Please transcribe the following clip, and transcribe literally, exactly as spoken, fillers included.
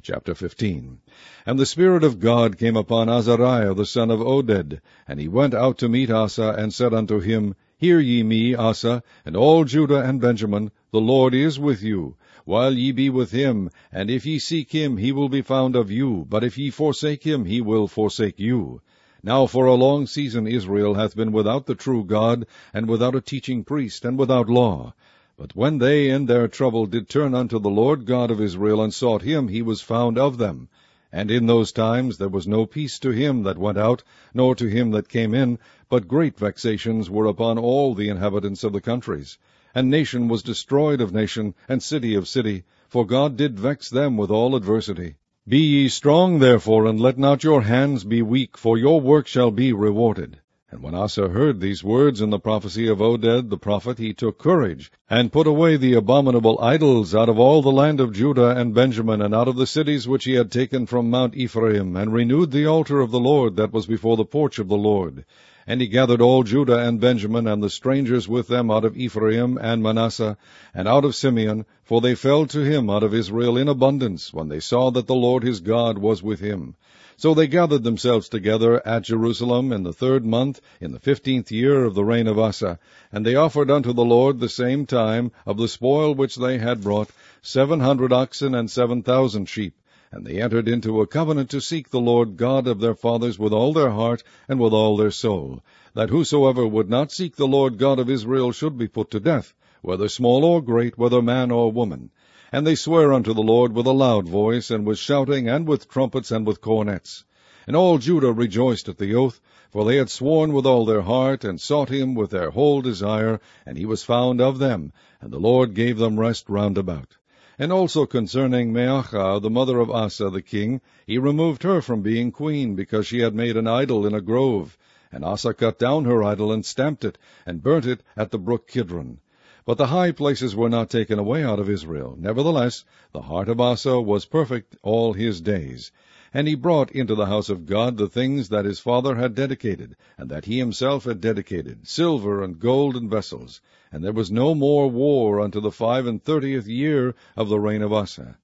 Chapter fifteen. And the Spirit of God came upon Azariah the son of Oded, and he went out to meet Asa, and said unto him, Hear ye me, Asa, and all Judah and Benjamin, the Lord is with you, while ye be with him, and if ye seek him, he will be found of you, but if ye forsake him, he will forsake you. Now for a long season Israel hath been without the true God, and without a teaching priest, and without law. But when they in their trouble did turn unto the Lord God of Israel, and sought him, he was found of them. And in those times there was no peace to him that went out, nor to him that came in, but great vexations were upon all the inhabitants of the countries. And nation was destroyed of nation, and city of city, for God did vex them with all adversity. Be ye strong therefore, and let not your hands be weak, for your work shall be rewarded. And when Asa heard these words in the prophecy of Oded the prophet, he took courage, and put away the abominable idols out of all the land of Judah and Benjamin, and out of the cities which he had taken from Mount Ephraim, and renewed the altar of the Lord that was before the porch of the Lord. And he gathered all Judah and Benjamin, and the strangers with them out of Ephraim and Manasseh, and out of Simeon, for they fell to him out of Israel in abundance, when they saw that the Lord his God was with him. So they gathered themselves together at Jerusalem in the third month, in the fifteenth year of the reign of Asa. And they offered unto the Lord the same time, of the spoil which they had brought, seven hundred oxen and seven thousand sheep. And they entered into a covenant to seek the Lord God of their fathers with all their heart and with all their soul, that whosoever would not seek the Lord God of Israel should be put to death, whether small or great, whether man or woman. And they sware unto the Lord with a loud voice, and with shouting, and with trumpets, and with cornets. And all Judah rejoiced at the oath, for they had sworn with all their heart, and sought him with their whole desire, and he was found of them, and the Lord gave them rest round about. And also concerning Maachah, the mother of Asa the king, he removed her from being queen, because she had made an idol in a grove. And Asa cut down her idol, and stamped it, and burnt it at the brook Kidron. But the high places were not taken away out of Israel. Nevertheless, the heart of Asa was perfect all his days. And he brought into the house of God the things that his father had dedicated, and that he himself had dedicated, silver and gold and vessels. And there was no more war unto the five and thirtieth year of the reign of Asa.